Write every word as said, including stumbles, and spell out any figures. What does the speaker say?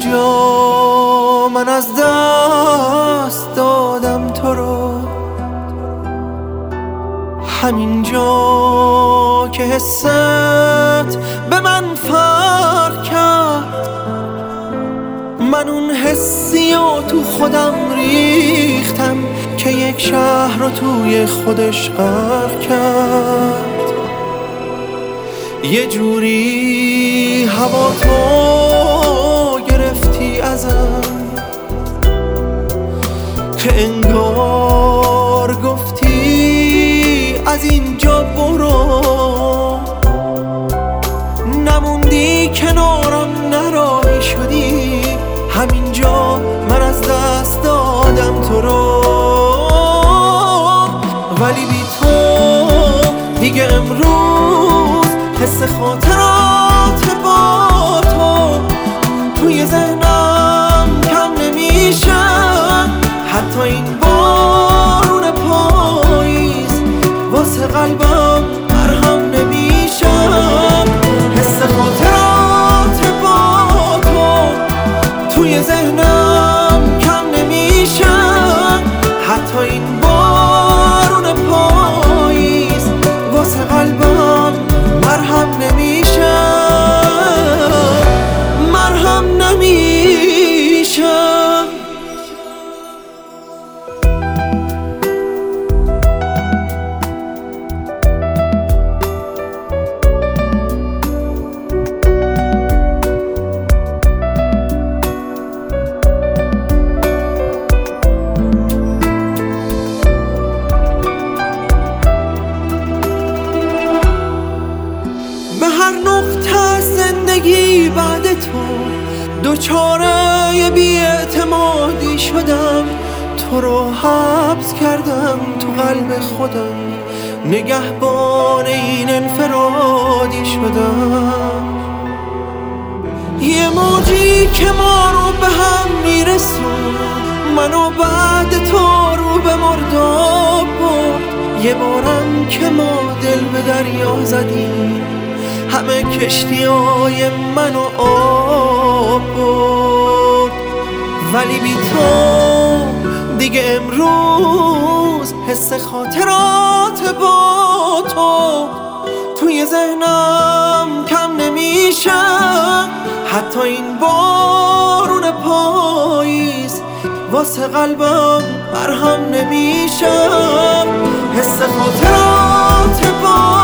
همینجا من از دست دادم تو رو، همینجا که حست به من فرق کرد. من اون حسی و تو خودم ریختم که یک شهر رو توی خودش غرق کرد. یه جوری هوا تو گرفتی ازم که انگار گفتی از اینجا برو، نموندی کنارم نراهی شدی. همینجا من از دست دادم تو رو، ولی بی تو دیگه امروز حس خاطرات با تو توی ذهنم کم نمیشه. حتی این بارون پاییز واسه قلبم مرهم نمیشه. حس خاطرات با تو توی ذهنم کم نمیشه. حتی این بارون پاییز واسه قلبم مرهم نمیشه، مرهم نمیشه. به هر نقطه از زندگی بعد تو دوچاره بی‌اعتمادی شدم. تو رو حبس کردم تو قلب خودم، نگهبان این انفرادی شدم. یه موجی که ما رو به هم میرسون، منو بعد تو رو به مرداب برد. یه بارم که ما دل به دریا زدیم، همه کشتی های منو آب برد. ولی بی تو دیگه امروز حس خاطرات با تو توی ذهنم کم نمیشه. حتی این بارون پاییز واسه قلبم مرهم نمیشه. حس خاطرات با